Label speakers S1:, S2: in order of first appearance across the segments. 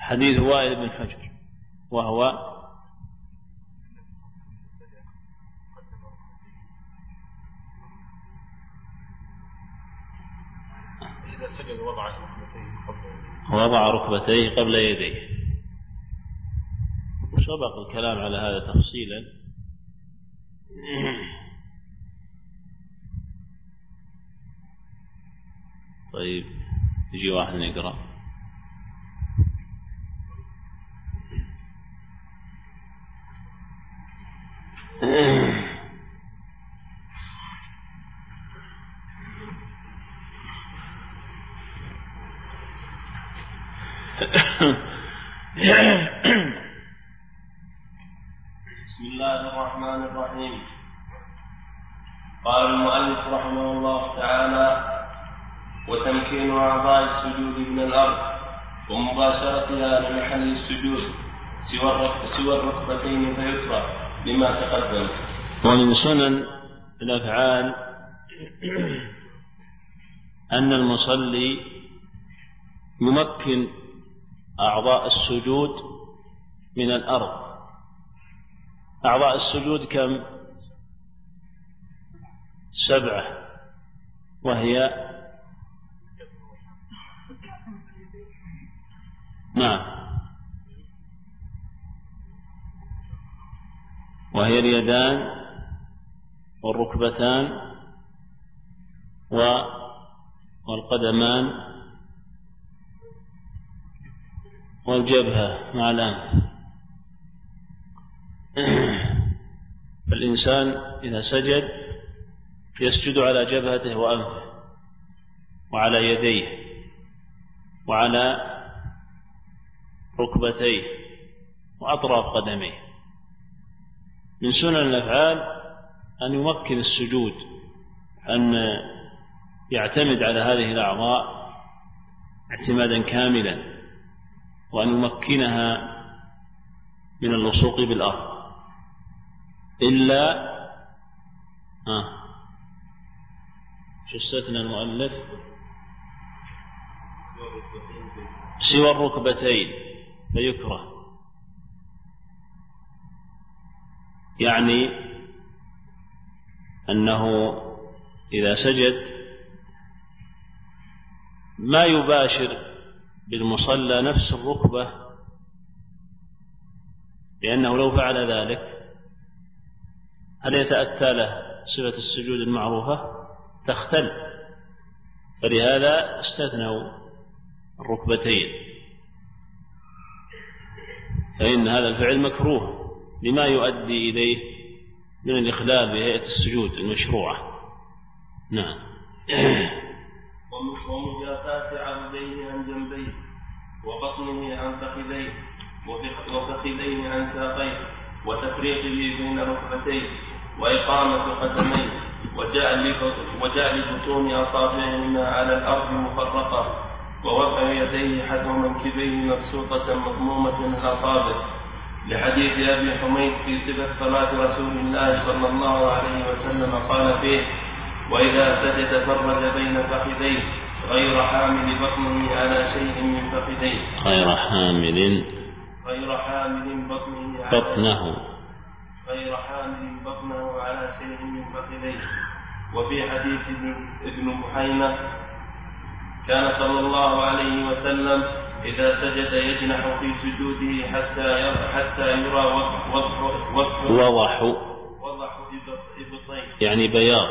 S1: حديث وائل بن حجر، وهو
S2: إذا سجد
S1: وضع ركبتيه قبل يديه. سبق الكلام على هذا تفصيلا. طيب يجي واحد نقرأ.
S3: بسم الله الرحمن الرحيم. قال المؤلف رحمه الله تعالى: وتمكين أعضاء السجود من الأرض ومباشرتها لمحل السجود سوى الركبتين فيكره لما تقدم.
S1: ومن سنن الأفعال أن المصلي يمكن أعضاء السجود من الأرض. أعضاء السجود كم؟ 7، وهي وهي اليدان والركبتان والقدمان والجبهة مع الأنف. فالإنسان إذا سجد يسجد على جبهته وأنفه وعلى يديه وعلى ركبتيه وأطراف قدميه. من سنن الأفعال أن يمكن السجود، أن يعتمد على هذه الأعضاء اعتمادا كاملا، وأن يمكنها من اللصوق بالأرض، إلا شو استثنى المؤلف؟ سوى الركبتين فيكره. يعني أنه إذا سجد ما يباشر بالمصلى نفس الركبة، لأنه لو فعل ذلك هل يتأتى له صفة السجود المعروفة؟ تختل. فلهذا استثنوا الركبتين، فإن هذا الفعل مكروه لما يؤدي إليه من الإخلال بهيئة السجود المشروعة. نعم.
S3: ومجافاة عضديه عن جنبيه وبطنه عن فخذيه وفخذيه عن ساقيه وتفريقه بين ركبتيه وإقامة قدميه وجعل بطون أصابعهما على الأرض مفرقة ووضع يديه حذو منكبيه مبسوطة مضمومة الأصابع، لحديث أبي حميد في صفة صلاة رسول الله صلى الله عليه وسلم قال فيه: وإذا سجد فرج بين فخذيه غير حامل بطنه على شيء من فخذيه، غير حامل بطنه على شيء من فخذيه. وفي حديث ابن بحينة كان صلى الله عليه وسلم إذا سجد يجنح في سجوده حتى يرى وضح إبطيه،
S1: يعني بياض.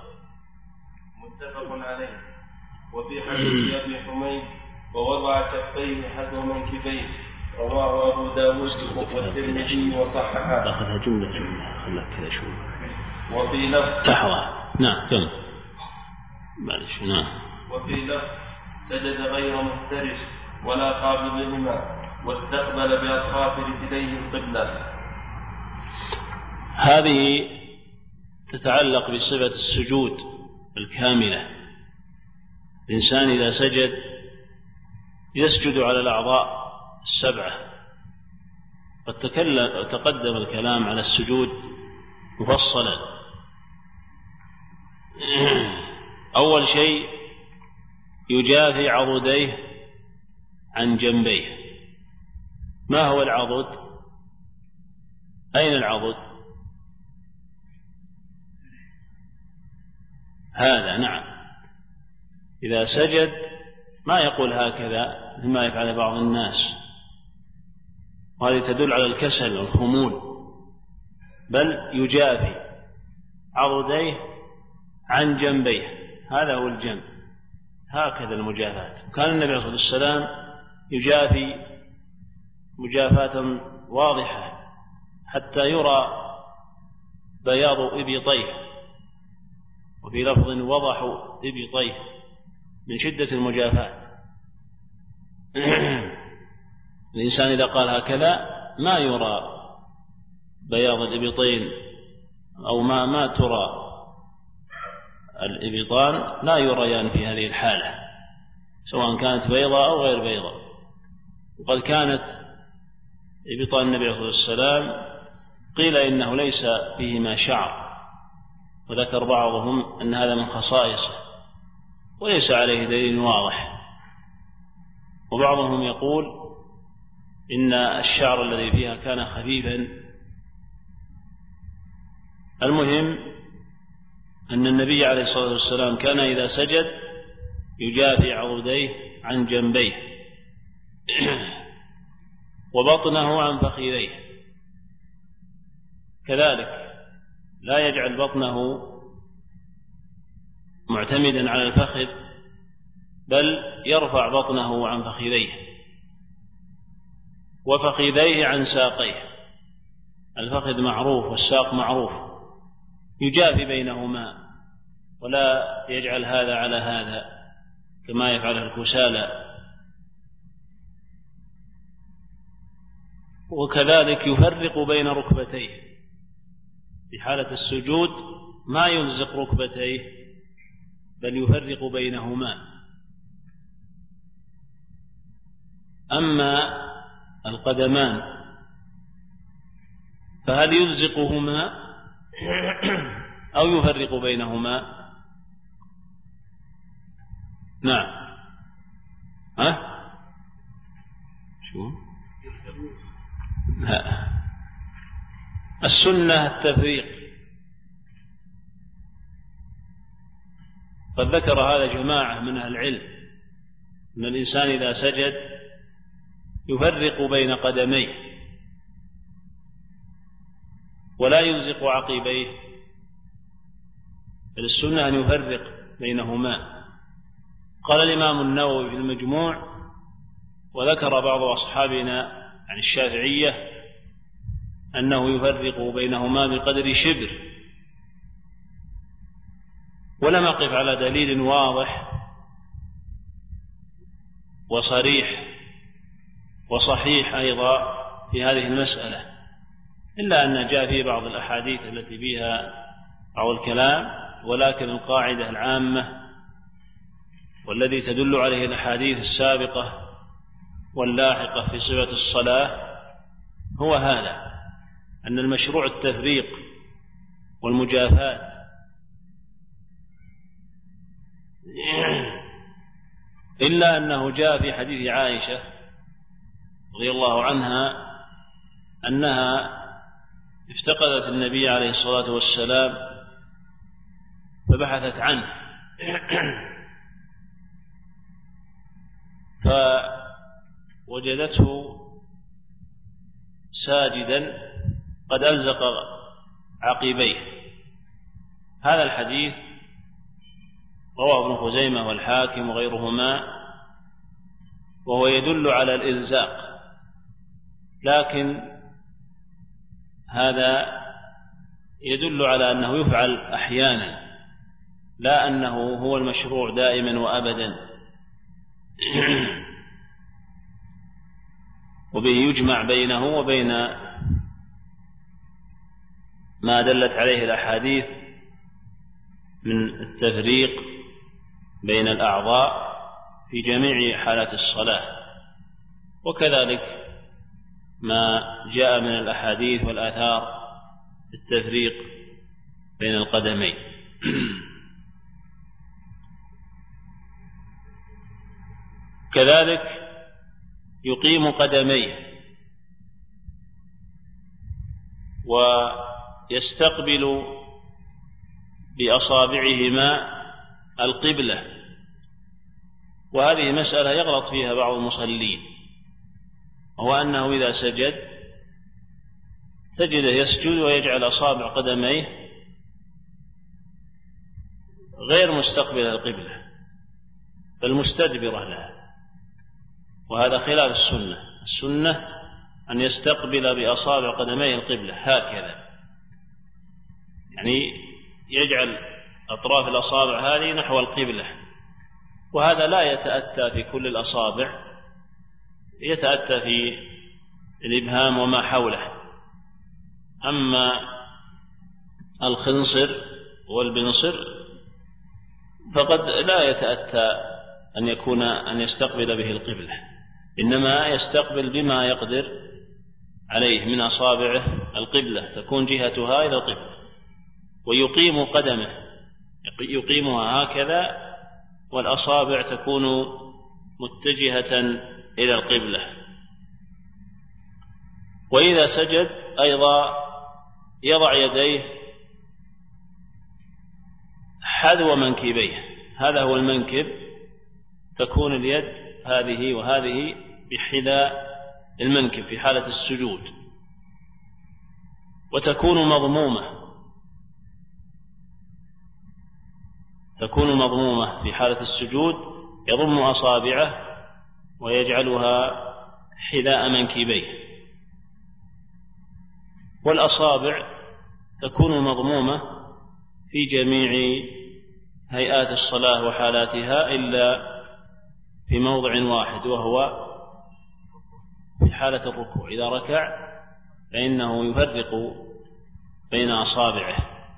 S3: متفق عليه. وفي حديث أبي حميد ووضع كفيه حذو منكبيه، رواه أبو داود والترمذي وصححه.
S1: أخذها جملة خلاك كذا شو.
S3: وفي لفظ
S1: لحظة. نعم كم معلش. نعم.
S3: وفي لفظ سجد غير مفترش ولا قابضهما واستقبل بأطراف رجليه القبلة.
S1: هذه تتعلق بصفة السجود الكاملة. الإنسان إذا سجد يسجد على الأعضاء 7. قد تقدم الكلام على السجود مفصلا. أول شيء يجافي عضديه عن جنبيه، ما هو العضد؟ أين العضد؟ هذا نعم، إذا سجد ما يقول هكذا مما يفعل بعض الناس، وهذه تدل على الكسل والخمول، بل يجافي عضديه عن جنبيه، هذا هو الجنب، هكذا المجافاة. كان النبي صلى الله عليه وسلم يجافي مجافاة واضحة حتى يرى بياض إبطيه، وفي لفظ وضح إبطيه، من شدة المجافاة. الإنسان إذا قال هكذا ما يرى بياض الإبطين، أو ما ترى الإبطان، لا يريان في هذه الحالة، سواء كانت بيضاء أو غير بيضاء. وقد كانت إبطان النبي صلى الله عليه وسلم قيل إنه ليس فيهما شعر، وذكر بعضهم أن هذا من خصائصه وليس عليه دليل واضح، وبعضهم يقول إن الشعر الذي فيها كان خفيفا. المهم أن النبي عليه الصلاة والسلام كان إذا سجد يجافي عضديه عن جنبيه وبطنه عن فخذيه، كذلك لا يجعل بطنه معتمدا على الفخذ، بل يرفع بطنه عن فخذيه وفخذيه عن ساقيه. الفخذ معروف والساق معروف، يجافي بينهما ولا يجعل هذا على هذا كما يفعله الكسالى. وكذلك يفرق بين ركبتيه في حالة السجود، ما يلزق ركبتيه بل يفرق بينهما. أما القدمان فهل يلزقهما أو يفرق بينهما؟ نعم. شو؟ لا، السنة التفريق. قد ذكر هذا جماعة من أهل العلم، أن الإنسان إذا سجد يفرق بين قدميه ولا يلزق عقبيه، بل السنة أن يفرق بينهما. قال الإمام النووي في المجموع: وذكر بعض أصحابنا عن الشافعية أنه يفرق بينهما بقدر شبر، ولم أقف على دليل واضح وصريح وصحيح أيضا في هذه المسألة، إلا أن جاء في بعض الأحاديث التي فيها بعض الكلام، ولكن القاعدة العامة والذي تدل عليه الأحاديث السابقة واللاحقة في صفة الصلاة هو هذا، أن المشروع التفريق والمجافاة، إلا أنه جاء في حديث عائشة رضي الله عنها أنها افتقدت النبي عليه الصلاة والسلام فبحثت عنه فوجدته ساجدا قد ألزق عقبيه. هذا الحديث رواه ابن خزيمة والحاكم وغيرهما، وهو يدل على الإلزاق، لكن هذا يدل على أنه يفعل أحيانا، لا أنه هو المشروع دائما وأبدا. وبه يجمع بينه وبين ما دلت عليه الأحاديث من التفريق بين الأعضاء في جميع حالات الصلاة، وكذلك ما جاء من الأحاديث والآثار في التفريق بين القدمين. كذلك يقيم قدميه ويستقبل بأصابعهما القبلة. وهذه مسألة يغلط فيها بعض المصلين، وهو أنه إذا سجد تجده يسجد ويجعل أصابع قدميه غير مستقبل القبلة بل مستدبرة لها، وهذا خلاف السنة. السنة أن يستقبل بأصابع قدميه القبلة هكذا، يعني يجعل أطراف الأصابع هذه نحو القبلة، وهذا لا يتأتى في كل الأصابع، يتأتى في الإبهام وما حوله. أما الخنصر والبنصر فقد لا يتأتى أن يستقبل به القبلة، إنما يستقبل بما يقدر عليه من أصابعه القبلة، تكون جهتها إلى القبلة، ويقيم قدمه يقيمها هكذا، والأصابع تكون متجهة إلى القبلة. وإذا سجد أيضا يضع يديه حذو منكبيه، هذا هو المنكب، تكون اليد هذه وهذه بحذاء المنكب في حالة السجود، وتكون مضمومة في حالة السجود، يضم أصابعه ويجعلها حذاء منكبيه. والأصابع تكون مضمومة في جميع هيئات الصلاة وحالاتها إلا في موضع واحد، وهو في حالة الركوع. إذا ركع فإنه يفرق بين أصابعه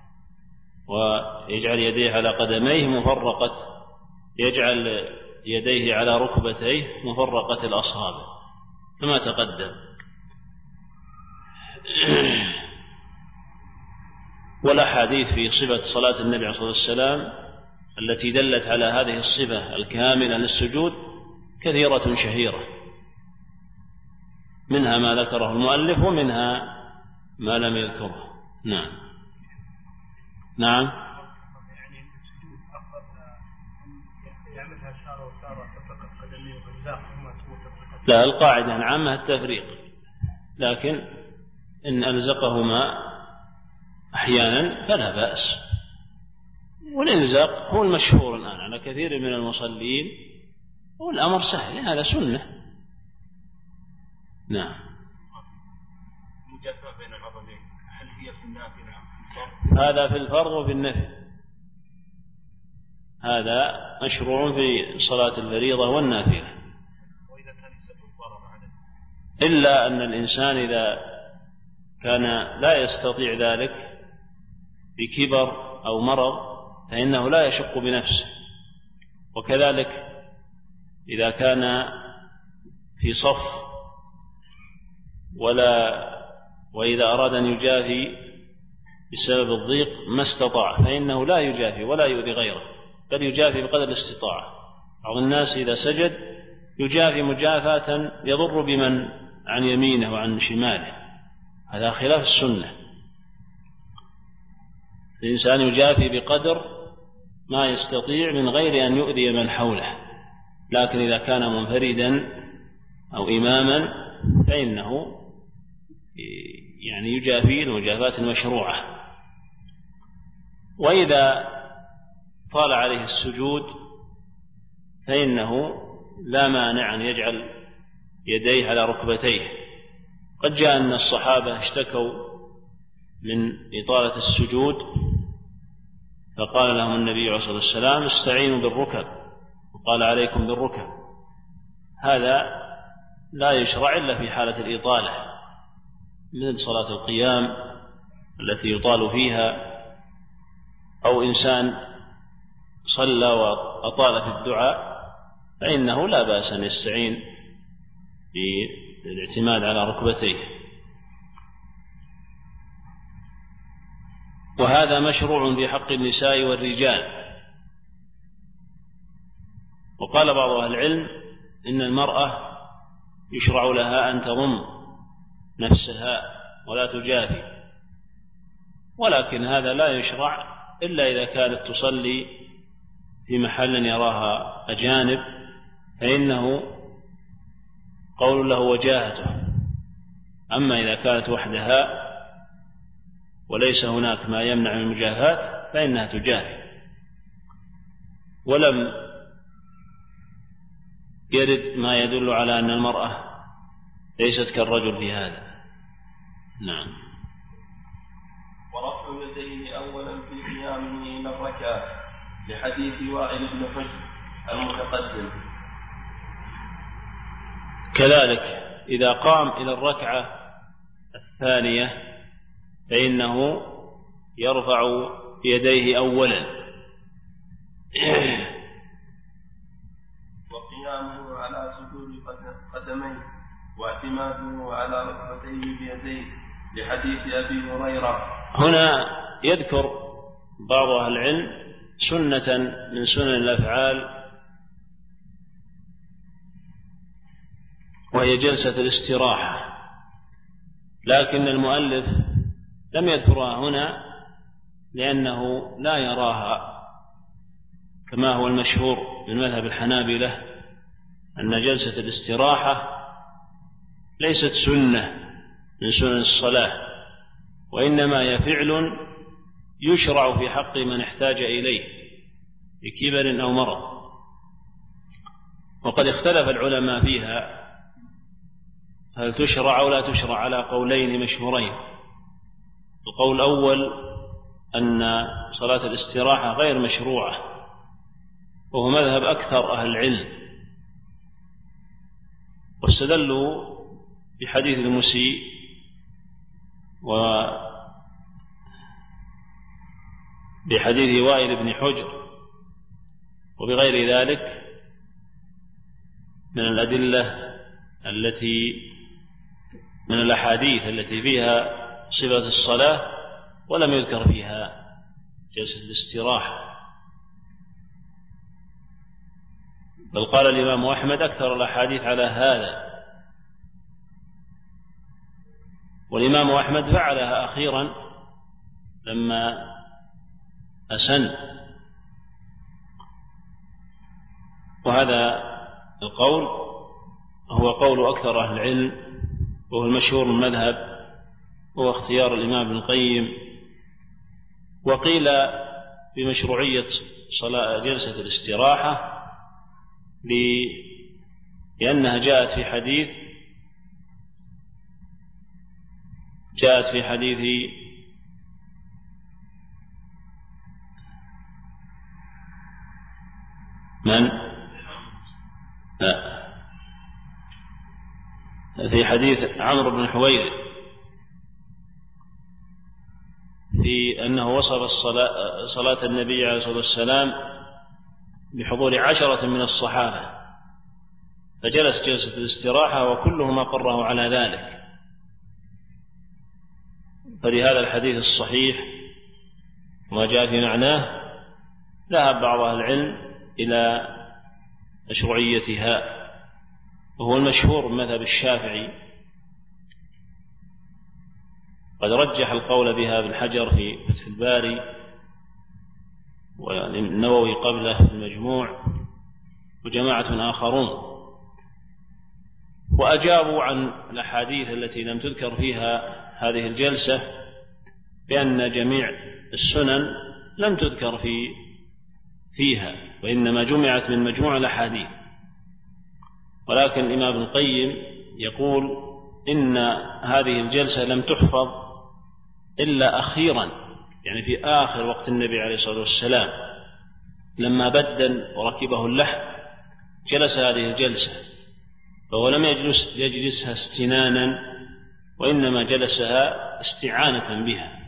S1: ويجعل يديه على قدميه مفرقة، يجعل يديه على ركبتيه مفرقة الأصابع كما تقدم. والأحاديث في صفة صلاة النبي عليه الصلاة والسلام التي دلت على هذه الصفة الكاملة للسجود كثيرة شهيرة، منها ما ذكره المؤلف ومنها ما لم يذكره. نعم.
S2: يعني السجود أفضل يعملها شارة وسارة تفرق قدميه وإلزاق ثم تفرق.
S1: لا، القاعدة العامة التفريق، لكن إن ألزقهما أحيانا فلا بأس. والإلزاق هو المشهور الآن على كثير من المصلين، والأمر سهل، هذا سنة. نعم.
S2: المجافاة بين العظمين هل هي في النافلة؟
S1: هذا في الفرض وفي النفل، هذا مشروع في صلاة الفريضة والنافلة.
S2: وإذا كان يسبب الضرر عليه،
S1: إلا أن الإنسان إذا كان لا يستطيع ذلك بكبر أو مرض فإنه لا يشق بنفسه. وكذلك إذا كان في صف وإذا أراد أن يجافي بسبب الضيق ما استطاع فإنه لا يجافي ولا يؤذي غيره، بل يجافي بقدر الاستطاعة. بعض الناس إذا سجد يجافي مجافاة يضر بمن عن يمينه وعن شماله، هذا خلاف السنة. الإنسان يجافي بقدر ما يستطيع من غير أن يؤذي من حوله، لكن إذا كان منفردا أو إماما فإنه يعني يجافي المجافاة المشروعة. وإذا طال عليه السجود فإنه لا مانع أن يجعل يديه على ركبتيه. قد جاء أن الصحابة اشتكوا من إطالة السجود فقال لهم النبي عليه الصلاة والسلام استعينوا بالركب، وقال عليكم بالركب. هذا لا يشرع إلا في حالة الإطالة، من صلاة القيام التي يطال فيها، أو إنسان صلى وأطال في الدعاء فإنه لا بأس أن يستعين بالاعتماد على ركبتيه. وهذا مشروع في حق النساء والرجال. وقال بعض أهل العلم إن المرأة يشرع لها أن تضم نفسها ولا تجافي، ولكن هذا لا يشرع إلا إذا كانت تصلي في محل يراها أجانب، فإنه قول له وجاهته. أما إذا كانت وحدها وليس هناك ما يمنع من المجاهات فإنها تجاهد. ولم يرد ما يدل على أن المرأة ليست كالرجل في هذا. نعم.
S3: ورفع اليدين أولا في قيامه إلى الركعة لحديث وائل بن حجر المتقدم.
S1: كذلك إذا قام إلى الركعة الثانية فإنه يرفع يديه أولا،
S3: وقيامه على صدور قدميه واعتماده على ركبتيه بيديه لحديث أبي هريرة.
S1: هنا يذكر بعض أهل العلم سنة من سنن الأفعال، وهي جلسة الاستراحة، لكن المؤلف لم يذكرها هنا لأنه لا يراها كما هو المشهور من مذهب الحنابلة أن جلسة الاستراحة ليست سنة من سنن الصلاة، وإنما هي فعل يشرع في حق من احتاج إليه بكبر أو مرض. وقد اختلف العلماء فيها هل تشرع أو لا تشرع على قولين مشهورين. القول الأول أن صلاة الاستراحة غير مشروعة، وهو مذهب أكثر أهل العلم، واستدلوا بحديث المسيء وبحديث وائل بن حجر وبغير ذلك من الأدلة من الأحاديث التي فيها صفة الصلاة ولم يذكر فيها جلسة الاستراحة. بل قال الإمام أحمد أكثر الأحاديث على هذا، والإمام أحمد فعلها أخيرا لما أسن. وهذا القول هو قول أكثر أهل العلم، وهو المشهور من المذهب، هو اختيار الإمام ابن القيم. وقيل بمشروعية جلسة الاستراحة لأنها جاءت في حديث من؟ في حديث عمرو بن حويرث في أنه وصف صلاة النبي عليه الصلاة والسلام بحضور 10 من الصحابة، فجلس جلسة الاستراحة وكلهم أقره على ذلك. فلهذا الحديث الصحيح وما جاء في معناه ذهب بعض أهل العلم إلى مشروعيتها، وهو المشهور من مذهب الشافعي. قد رجح القول بها ابن حجر في فتح الباري، والنووي قبله في المجموع، وجماعة آخرون، وأجابوا عن الأحاديث التي لم تذكر فيها هذه الجلسة بأن جميع السنن لم تذكر فيها، وإنما جمعت من مجموع الأحاديث. ولكن الإمام ابن القيم يقول إن هذه الجلسة لم تحفظ إلا أخيرا، يعني في آخر وقت النبي عليه الصلاة والسلام لما بدن وركبه اللحم جلس هذه الجلسة، فهو لم يجلسها استنانا، وإنما جلسها استعانة بها.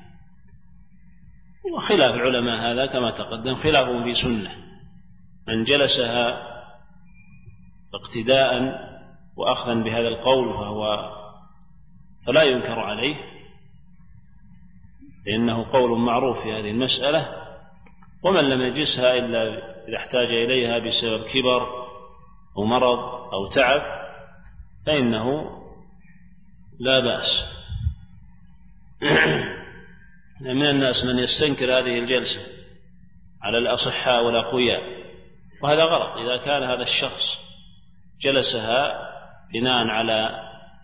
S1: وخلاف العلماء هذا كما تقدم خلافهم في سنة، من جلسها اقتداء وأخذا بهذا القول فلا ينكر عليه، لأنه قول معروف في هذه المسألة. ومن لم يجلسها إلا إذا احتاج إليها بسبب كبر أو مرض أو تعب فإنه لا بأس. من الناس من يستنكر هذه الجلسة على الأصحاء والأقوياء، وهذا غلط. إذا كان هذا الشخص جلسها بناء على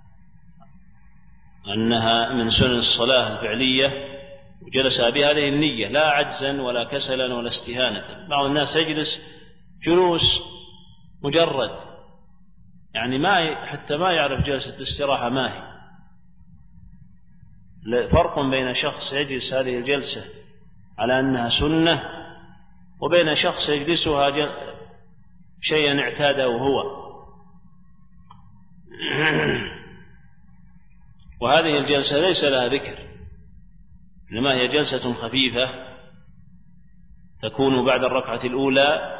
S1: أنها من سنن الصلاة الفعلية وجلسها بهذه النية لا عجزا ولا كسلا ولا استهانة. بعض الناس يجلس جلوس مجرد، يعني حتى ما يعرف جلسة الاستراحة ما هي. فرق بين شخص يجلس هذه الجلسة على أنها سنة وبين شخص يجلسها شيئا اعتاده هو. وهذه الجلسة ليس لها ذكر، إنما هي جلسة خفيفة تكون بعد الركعة الأولى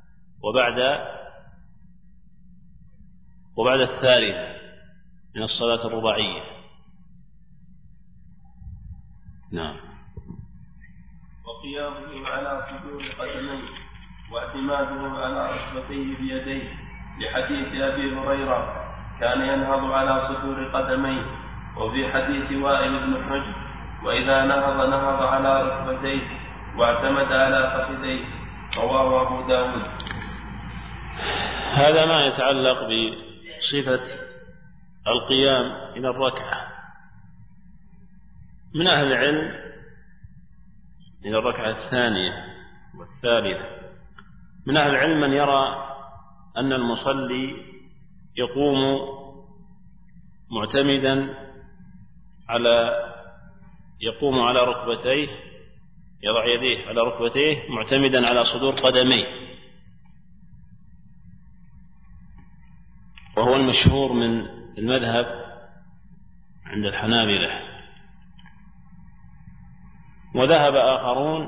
S1: وبعد الثالثة من الصلاة الرباعية. نعم.
S3: وقيامه على صدور قدميه واعتماده على ركبتيه بيديه، لحديث أبي هريرة كان ينهض على صدور قدميه. وفي حديث وائل بن حجر وإذا نهض على ركبتيه واعتمد على فخذيه، رواه أبو داود.
S1: هذا ما يتعلق بصفة القيام إلى الركعة. من أهل العلم إلى الركعة الثانية والثالثة، من أهل العلم من يرى أن المصلي يقوم على ركبتيه، يضع يديه على ركبتيه معتمدا على صدور قدميه، وهو المشهور من المذهب عند الحنابلة. وذهب آخرون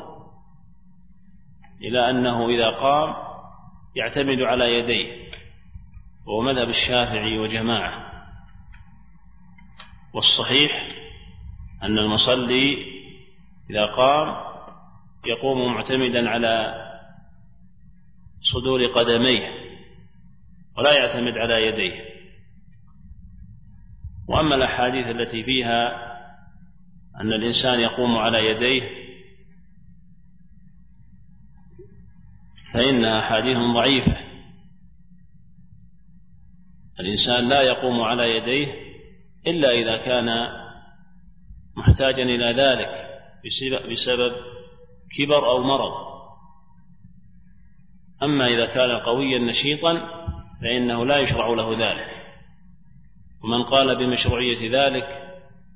S1: إلى أنه إذا قام يعتمد على يديه، وهو مذهب الشافعي وجماعة. والصحيح أن المصلي إذا قام يقوم معتمدا على صدور قدميه ولا يعتمد على يديه. وأما الأحاديث التي فيها أن الإنسان يقوم على يديه فإنها أحاديث ضعيفة. الإنسان لا يقوم على يديه إلا إذا كان محتاجا إلى ذلك بسبب كبر أو مرض. أما إذا كان قويا نشيطا فإنه لا يشرع له ذلك. ومن قال بمشروعية ذلك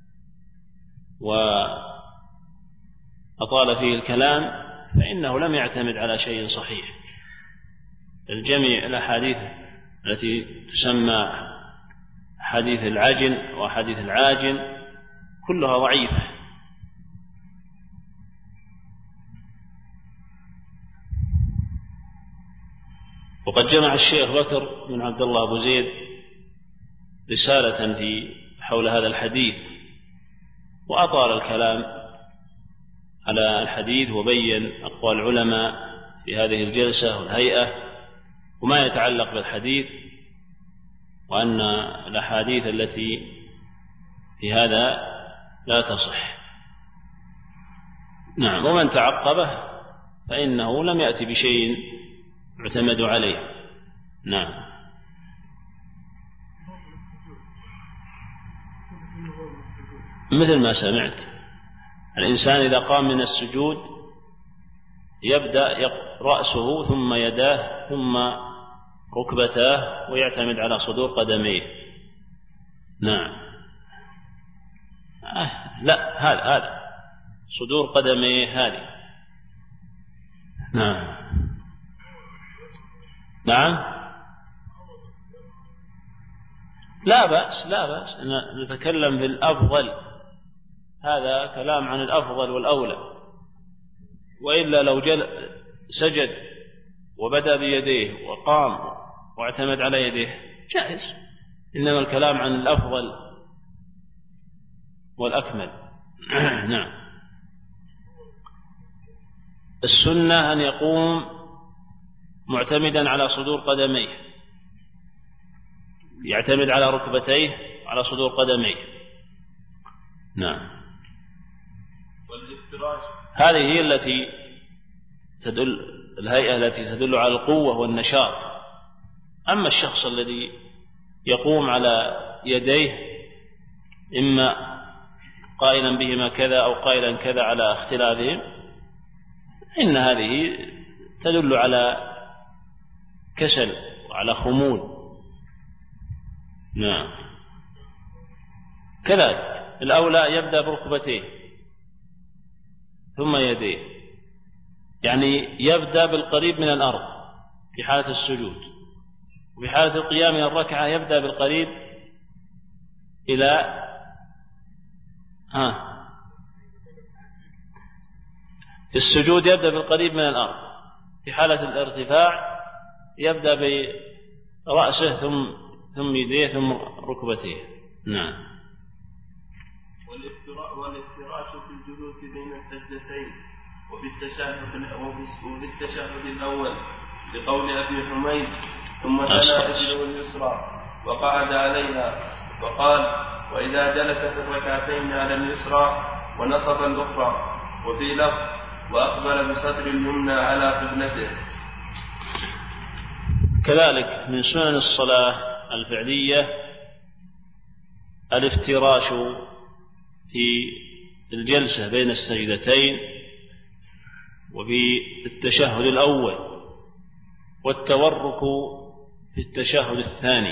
S1: وأطال فيه الكلام فإنه لم يعتمد على شيء صحيح. الجميع الأحاديث التي تسمى حديث العجن وحديث العاجن كلها ضعيفة. وقد جمع الشيخ بكر بن عبد الله أبو زيد رسالة في حول هذا الحديث، وأطال الكلام على الحديث وبين أقوال العلماء في هذه الجلسة والهيئة وما يتعلق بالحديث، وأن الأحاديث التي في هذا لا تصح. نعم. ومن تعقبه فإنه لم يأتي بشيء يعتمد عليه. نعم. مثل ما سمعت، الإنسان إذا قام من السجود يبدأ رأسه ثم يداه ثم ركبتاه ويعتمد على صدور قدميه. نعم. لا، هذا صدور قدميه هذه. نعم. لا بأس نتكلم بالأفضل، هذا كلام عن الأفضل والأولى. وإلا لو سجد وبدأ بيديه وقام واعتمد على يديه جائز، إنما الكلام عن الأفضل والأكمل. نعم. السنة أن يقوم معتمدا على صدور قدميه، يعتمد على ركبتيه على صدور قدميه. نعم. هذه هي التي تدل، الهيئة التي تدل على القوة والنشاط. أما الشخص الذي يقوم على يديه إما قائلا بهما كذا أو قائلا كذا على اختلافهم، إن هذه تدل على كسل وعلى خمول. نعم. كذلك الأولى يبدأ بركبتيه ثم يديه، يعني يبدأ بالقريب من الأرض في حالة السجود، وفي حالة القيام من الركعة يبدأ بالقريب إلى في السجود يبدأ بالقريب من الأرض، في حالة الارتفاع يبدأ برأسه ثم يديه ثم ركبتيه. نعم.
S3: والافتراش في الجلوس بين السجدتين وفي التشهد الأول لقول أبي حميد ثم تلا رجله اليسرى وقعد عليها وقال: وإذا جلس في الركعتين على اليسرى ونصب الأخرى. وفي لفظ: وأقبل بصدر اليمنى على قبلته.
S1: كذلك من سنن الصلاة الفعلية الافتراش في الجلسة بين السجدتين وفي التشهد الأول، والتورك في التشهد الثاني.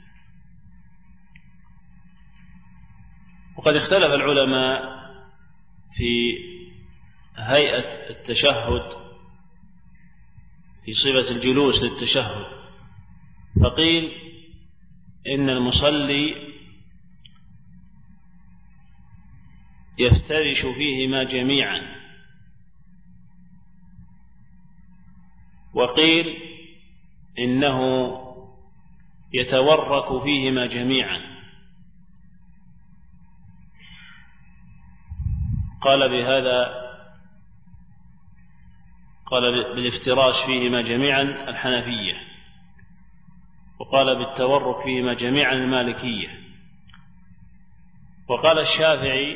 S1: وقد اختلف العلماء في هيئة التشهد في صفة الجلوس للتشهد، فقيل إن المصلي يفترش فيهما جميعا، وقيل إنه يتورك فيهما جميعا. قال بالافتراش فيهما جميعا الحنفية، وقال بالتورك فيهما جميعا المالكية. وقال الشافعي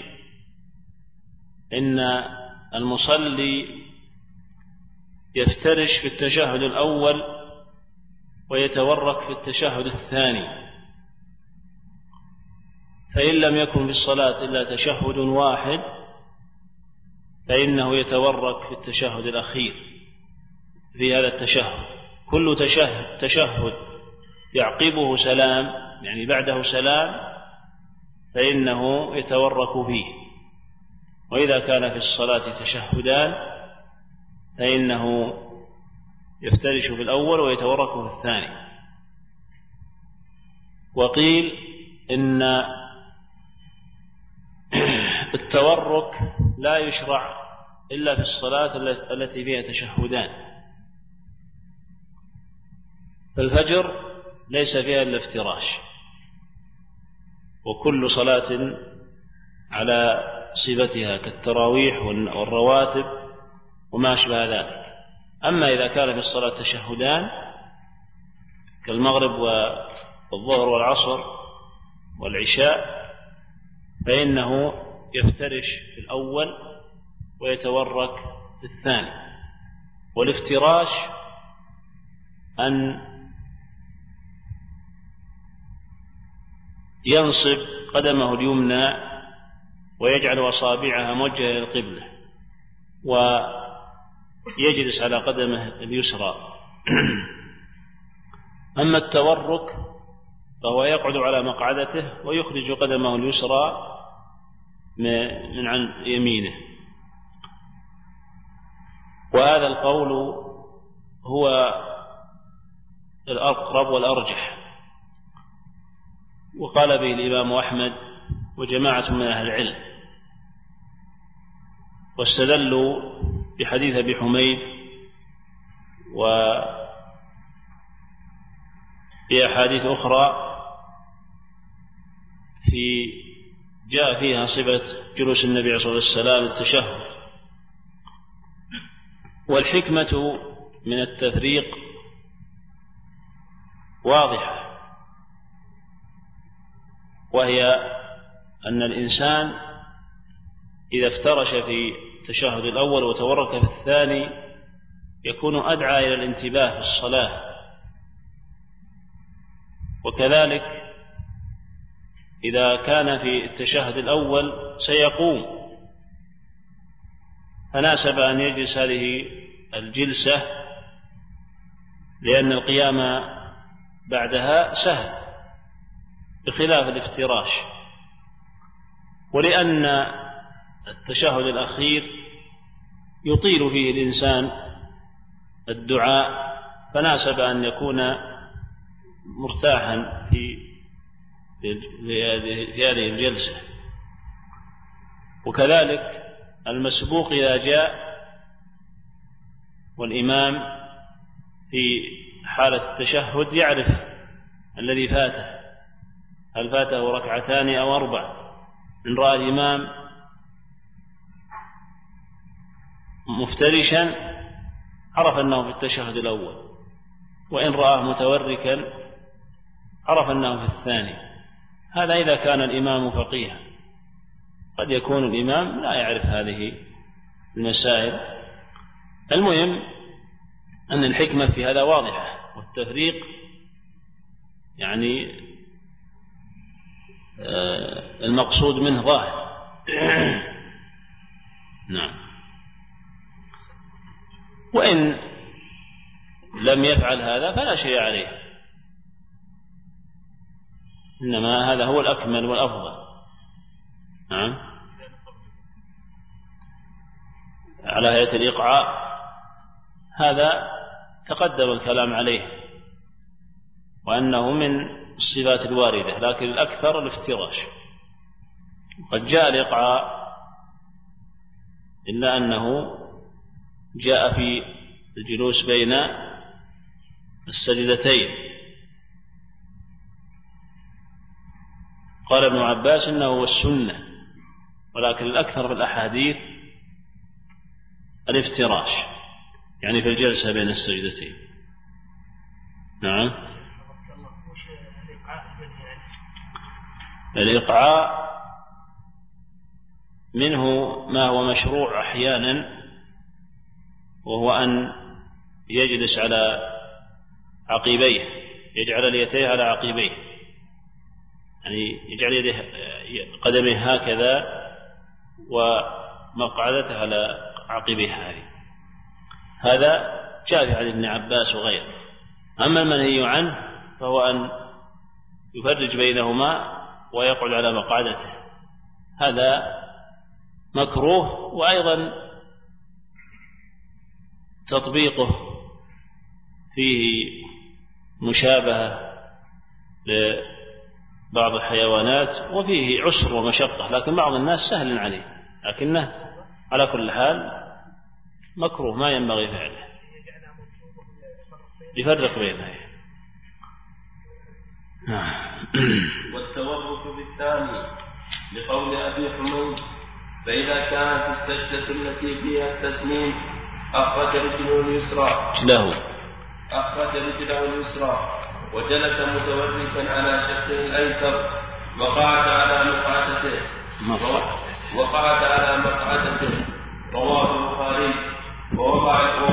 S1: إن المصلي يفترش في التشهد الأول ويتورك في التشهد الثاني، فإن لم يكن في الصلاة إلا تشهد واحد فإنه يتورك في التشهد الأخير في هذا التشهد. كل تشهد يعقبه سلام، يعني بعده سلام، فإنه يتورك فيه. وإذا كان في الصلاة تشهدان فإنه يفترش في الأول ويتورك في الثاني. وقيل إن التورك لا يشرع إلا في الصلاة التي فيها تشهدان. فالفجر ليس فيها إلا افتراش، وكل صلاة على صفتها كالتراويح والرواتب وما أشبه ذلك. أما إذا كان في الصلاة تشهدان كالمغرب والظهر والعصر والعشاء فإنه يفترش في الأول ويتورك في الثاني. والافتراش أن ينصب قدمه اليمنى ويجعل أصابعها موجهة إلى القبلة ويجلس على قدمه اليسرى. أما التورك فهو يقعد على مقعدته ويخرج قدمه اليسرى من عن يمينه. وهذا القول هو الأقرب والأرجح، وقال به الإمام أحمد وجماعة من أهل العلم، واستدلوا بحديث أبي حميد وبأحاديث أخرى جاء فيها صفة جلوس النبي صلى الله عليه وسلم التشهد. والحكمة من التفريق واضحة، وهي أن الإنسان إذا افترش في التشهد الأول وتورك في الثاني يكون أدعى إلى الانتباه في الصلاة. وكذلك إذا كان في التشهد الأول سيقوم فناسب أن يجلس هذه الجلسة، لأن القيام بعدها سهل بخلاف الافتراش، ولأن التشهد الأخير يطيل فيه الإنسان الدعاء، فناسب أن يكون مرتاحا في هذه الجلسة. وكذلك المسبوق إذا جاء والإمام في حالة التشهد يعرف الذي فاته، هل فاته ركعتان أو 4. إن رأى الإمام مفترشا عرف أنه في التشهد الأول، وإن رآه متوركا عرف أنه في الثاني. هذا إذا كان الإمام فقيها. قد يكون الإمام لا يعرف هذه المسائل. المهم أن الحكمة في هذا واضحة، والتفريق يعني المقصود منه ظاهر. نعم. وإن لم يفعل هذا فلا شيء عليه، إنما هذا هو الأكمل والأفضل. نعم. على هيئة الإيقاع هذا تقدم الكلام عليه، وأنه من الصفات الواردة، لكن الأكثر الافتراش. قد جاء الإيقاع إلا أنه جاء في الجلوس بين السجدتين. قال ابن عباس إنه هو السنة، ولكن الأكثر في الأحاديث الافتراش، يعني في الجلسة بين السجدتين. نعم. الإيقاع منه ما هو مشروع أحيانا، وهو أن يجلس على عقبيه، يجعل اليتيه على عقبيه، يعني يجعل يده قدمه هكذا ومقعدته على عقبيه هذه. هذا جاء في حديث ابن عباس وغيره. أما المنهي عنه فهو أن يفرج بينهما ويقعد على مقعدته، هذا مكروه. وأيضا تطبيقه فيه مشابهة لبعض الحيوانات، وفيه عسر ومشقة، لكن بعض الناس سهل عليه، لكنه على كل حال مكروه ما ينبغي فعله، يفرق بينه.
S3: والتورك بالثاني لقول أبي حميد: فإذا كانت السجدة التي فيها التسليم أخرج رجله اليسرى وجلس متوركا على شقه الأيسر وقعد على مقعدته. رواه البخاري. ووضع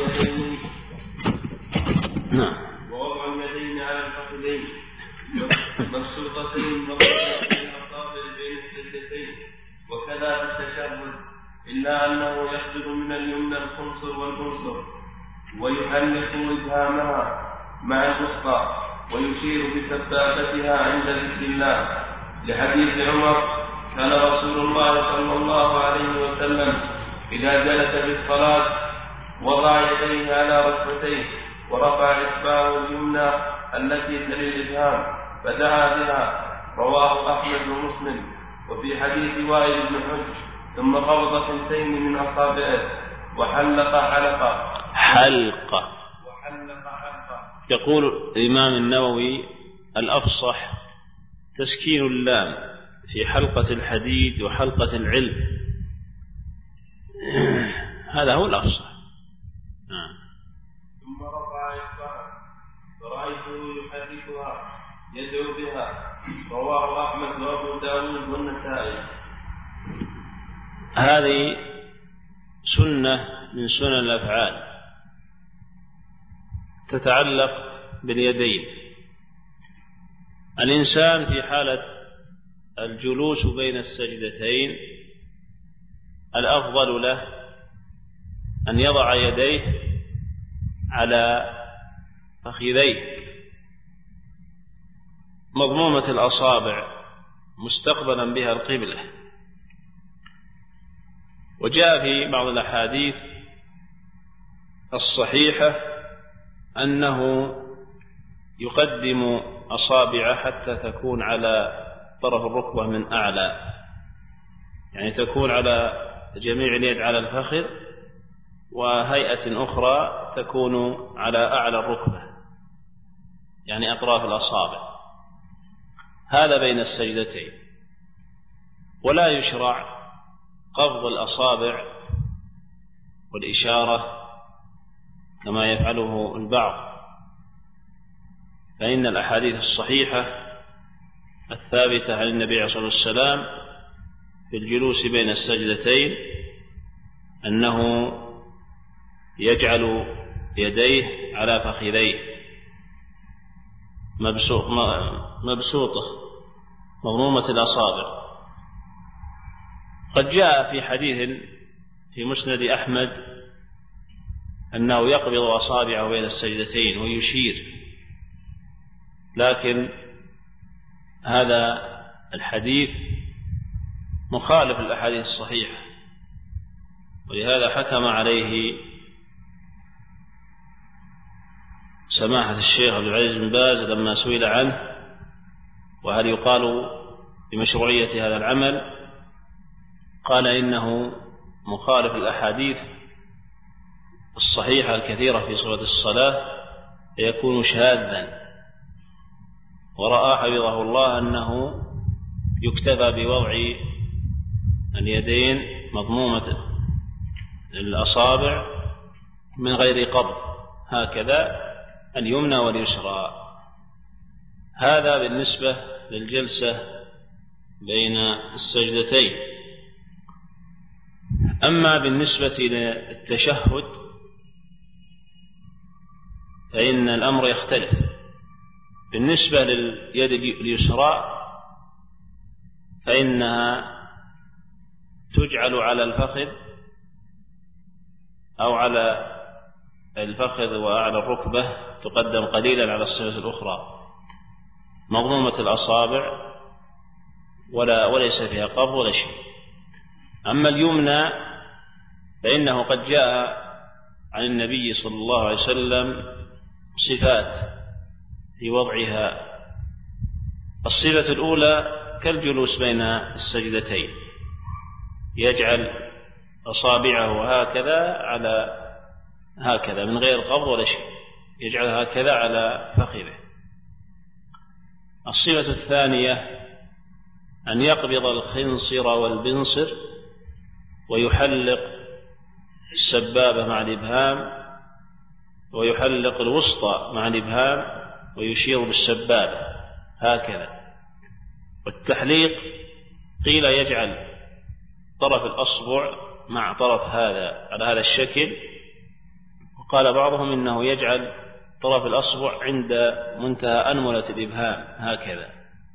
S3: اليدين على الفخذين مبسوطتين الأصابع بين السجدتين، وكذا في التشهد، إلا أنه يخرج من اليمنى الخنصر والبنصر ويحلق إبهامها مع الوسطى ويشير بسبابتها عند ذكر الله، لحديث عمر: كان رسول الله صلى الله عليه وسلم إذا جلس في الصلاة وضع يديه على ركبتيه ورفع إصبعه اليمنى التي تلي الإبهام فدعا بها. رواه أحمد ومسلم. وفي حديث وائل بن حجر: ثم قبض ثنتين من أصابعه وحلق حلقة.
S1: يقول الإمام النووي: الأفصح تسكين اللام في حلقة الحديد وحلقة العلم، هذا هو الأفصح.
S3: ثم رفع إصبعه فرأيته يحركها يدعو بها. رواه أحمد وأبو داود والنسائي.
S1: هذه سنة من سنن الأفعال تتعلق باليدين. الإنسان في حالة الجلوس بين السجدتين الأفضل له أن يضع يديه على فخذيه مضمومة الأصابع مستقبلا بها القبلة. وجاء في بعض الأحاديث الصحيحة أنه يقدم أصابعه حتى تكون على طرف الركبة من أعلى، يعني تكون على جميع اليد على الفخذ، وهيئة أخرى تكون على أعلى الركبة يعني أطراف الأصابع، هذا بين السجدتين. ولا يشرع قبض الأصابع والإشارة كما يفعله البعض، فإن الأحاديث الصحيحة الثابتة عن النبي عليه الصلاة والسلام في الجلوس بين السجدتين أنه يجعل يديه على فخذيه مبسوطة مضمومة الأصابع. قد جاء في حديث في مسند أحمد أنه يقبض أصابعه بين السجدتين ويشير، لكن هذا الحديث مخالف للأحاديث الصحيحة، ولهذا حكم عليه سماحة الشيخ عبد العزيز بن باز لما سئل عنه وهل يقال بمشروعية هذا العمل، قال إنه مخالف الأحاديث الصحيحة الكثيرة في صفة الصلاة فيكون شاذا، ورأى حفظه الله أنه يكتفى بوضع اليدين مضمومة الأصابع من غير قبض، هكذا اليمنى واليسرى. هذا بالنسبة للجلسة بين السجدتين. أما بالنسبة للتشهد فإن الأمر يختلف. بالنسبة لليد اليسرى فإنها تجعل على الفخذ أو على الفخذ وأعلى الركبة، تقدم قليلا على الصفة الأخرى مضمومة الأصابع وليس فيها قبض ولا شيء. أما اليمنى فإنه قد جاء عن النبي صلى الله عليه وسلم صفات في وضعها. الصفة الأولى كالجلوس بين السجدتين، يجعل أصابعه هكذا من غير قبض ولا شيء، يجعل هكذا على فخذه. الصفة الثانية أن يقبض الخنصر والبنصر ويحلق السبابة مع الإبهام، ويحلق الوسطى مع الإبهام ويشير بالسبابة هكذا. والتحليق قيل يجعل طرف الأصبع مع طرف هذا على هذا الشكل، وقال بعضهم إنه يجعل طرف الأصبع عند منتهى أنملة الإبهام هكذا.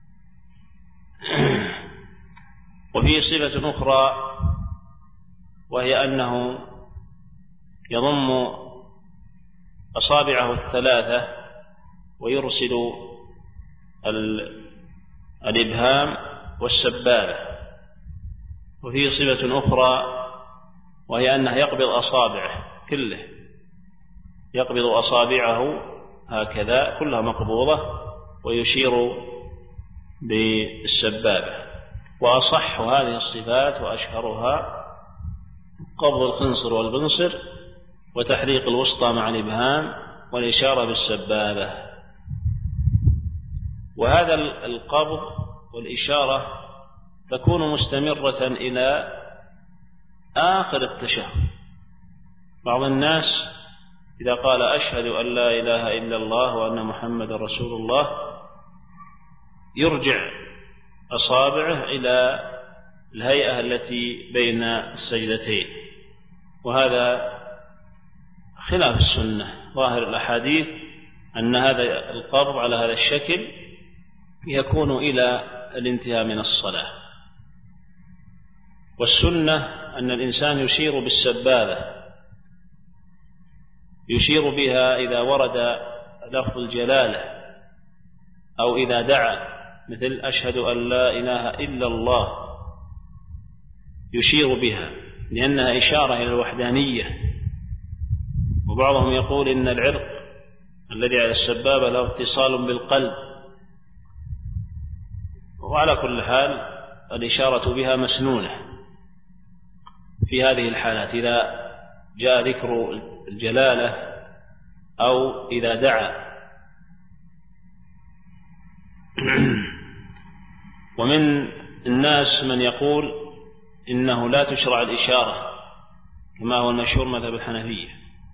S1: وفي صفة أخرى وهي أنه يضم أصابعه الثلاثة ويرسل الإبهام والسبابة. وفي صفة أخرى وهي أنه يقبض أصابعه كله، يقبض أصابعه هكذا كلها مقبوضة ويشير بالسبابة. وأصح هذه الصفات وأشهرها قبض الخنصر والبنصر وتحليق الوسطى مع الإبهام والإشارة بالسبابة. وهذا القبض والإشارة تكون مستمرة إلى آخر التشهد. بعض الناس إذا قال أشهد أن لا إله إلا الله وأن محمد رسول الله يرجع أصابعه إلى الهيئة التي بين السجدتين، وهذا خلاف السنة. ظاهر الأحاديث أن هذا القبض على هذا الشكل يكون إلى الانتهاء من الصلاة. والسنة أن الإنسان يشير بالسبابة، يشير بها إذا ورد لفظ الجلالة أو إذا دعا، مثل أشهد أن لا إله إلا الله، يشير بها لأنها إشارة إلى الوحدانية. وبعضهم يقول إن العرق الذي على السبابة له اتصال بالقلب. وعلى كل حال الإشارة بها مسنونة في هذه الحالات، إذا جاء ذكر الجلالة أو إذا دعا. ومن الناس من يقول إنه لا تشرع الإشارة كما هو المشهور مذهب الحنفية،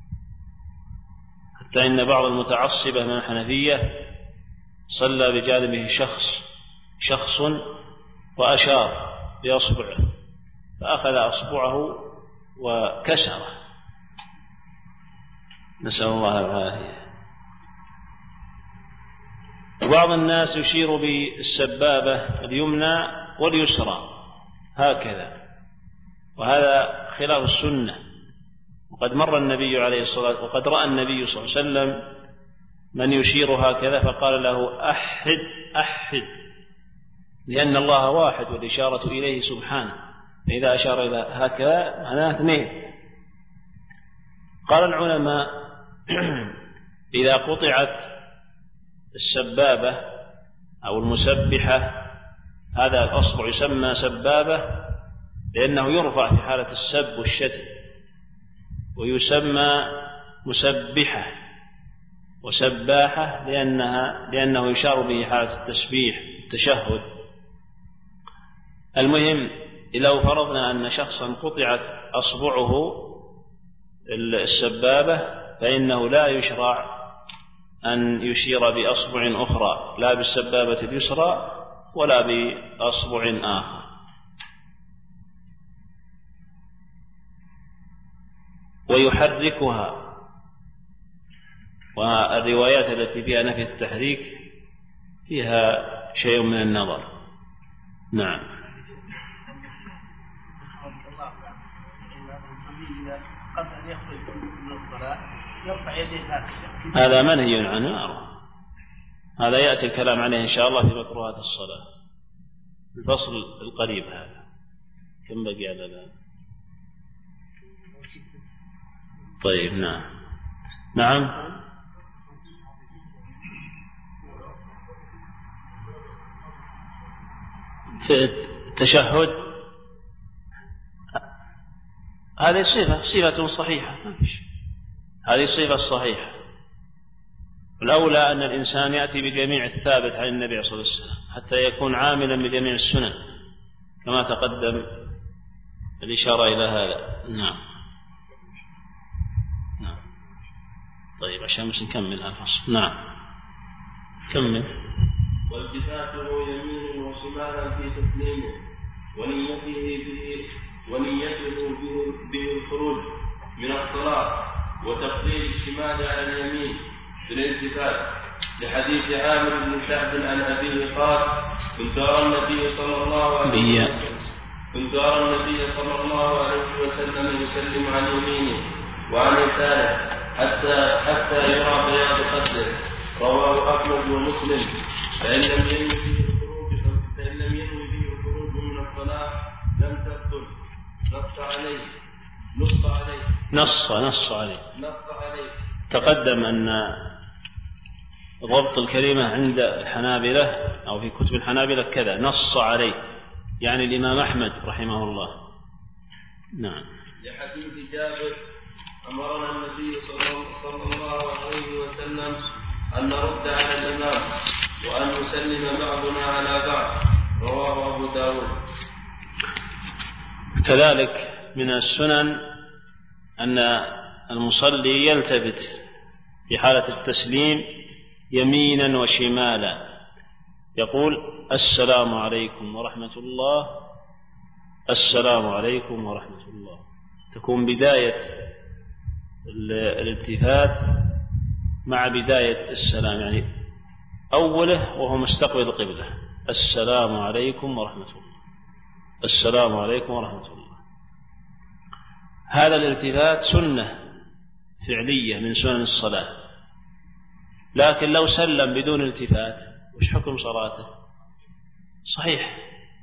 S1: حتى إن بعض المتعصبة من الحنفية صلى بجانبه شخص وأشار بأصبعه فأخذ أصبعه وكسره، نسأل الله العافية. وبعض الناس يشير بالسبابة اليمنى واليسرى هكذا، وهذا خلاف السنة. وقد مر النبي عليه الصلاة، وقد رأى النبي صلى الله عليه وسلم من يشير هكذا فقال له أحد، لأن الله واحد والإشارة إليه سبحانه، فإذا أشار إلى هكذا معناه اثنين. قال العلماء إذا قطعت السبابة أو المسبحة، هذا الأصبع يسمى سبابة لأنه يرفع في حالة السب والشتم، ويسمى مسبحة وسباحة لأنه يشار به حالة التسبيح التشهد. المهم لو فرضنا أن شخصا قطعت أصبعه السبابة فإنه لا يشرع أن يشير بأصبع أخرى، لا بالسبابة اليسرى ولا بأصبع آخر. ويحركها، والروايات التي فيها نفي التحريك فيها شيء من النظر. نعم.
S2: قبل أن يخرج من الصلاة يرفع يديه هكذا،
S1: هذا منهي عنه. هذا يأتي الكلام عليه إن شاء الله في مكروهات الصلاة الفصل القريب. هذا كم بقي على الآن؟ طيب. نعم. في التشهد هذه صفة صحيحة، هذه الصفة الصحيحة. الأولى أن الإنسان يأتي بجميع الثابت عن النبي صلى الله عليه وسلم حتى يكون عاملا بجميع السنن كما تقدم الإشارة إلى هذا. نعم. طيب عشان مش نكمل الفصل. نعم كمل.
S3: والتفاته يمين وشمالا في تسليمه ونيته به الخروج من الصلاة، وتقديم الشمال على اليمين في الالتفات، لحديث عامر بن سعد عن أبيه قال: كنت أرى النبي صلى الله عليه وسلم يسلم عن يمينه وعن يساره حتى يرى بياض خده. رواه أحمد ومسلم. فإن لم ينوي به الخروج من الصلاة لم تبطل. نص عليه.
S1: تقدم أن ضبط الكلمة عند الحنابلة أو في كتب الحنابلة كذا، نص عليه، يعني الإمام أحمد رحمه الله. نعم.
S3: لحديث جابر: أمرنا النبي صلى الله عليه وسلم أن نرد على الإمام وأن نسلم بعضنا على بعض. رواه أبو داود.
S1: كذلك من السنن أن المصلي يلتفت في حالة التسليم يمينا وشمالا، يقول: السلام عليكم ورحمة الله، السلام عليكم ورحمة الله، تكون بداية الالتفات مع بداية السلام، يعني أوله وهو مستقبل القبلة: السلام عليكم ورحمة الله، السلام عليكم ورحمة الله. هذا الالتفات سنة فعلية من سنن الصلاة، لكن لو سلم بدون التفات وش حكم صلاته؟ صحيح،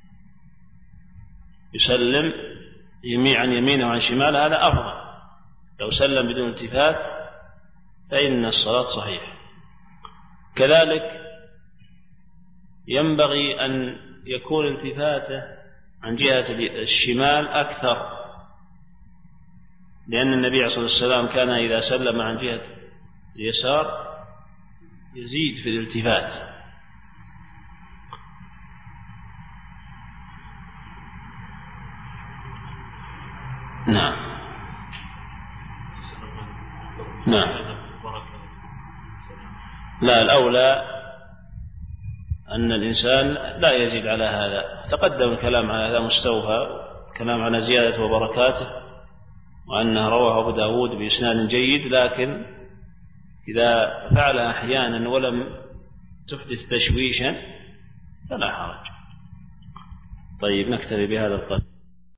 S1: يسلم عن يمينه وعن شماله، هذا أفضل. لو سلم بدون التفات فإن الصلاة صحيحة. كذلك ينبغي أن يكون التفاته عن جهة الشمال أكثر، لأن النبي عليه الصلاة والسلام كان إذا سلم عن جهة اليسار يزيد في الالتفات. نعم. لا، الأولى أن الإنسان لا يزيد على هذا. تقدم الكلام على هذا مستوفى، كلام على زيادة وبركاته، وأنه رواه أبو داود بإسناد جيد، لكن إذا فعلها أحيانا ولم تحدث تشويشا فلا حرج. طيب، نكتفي بهذا القدر.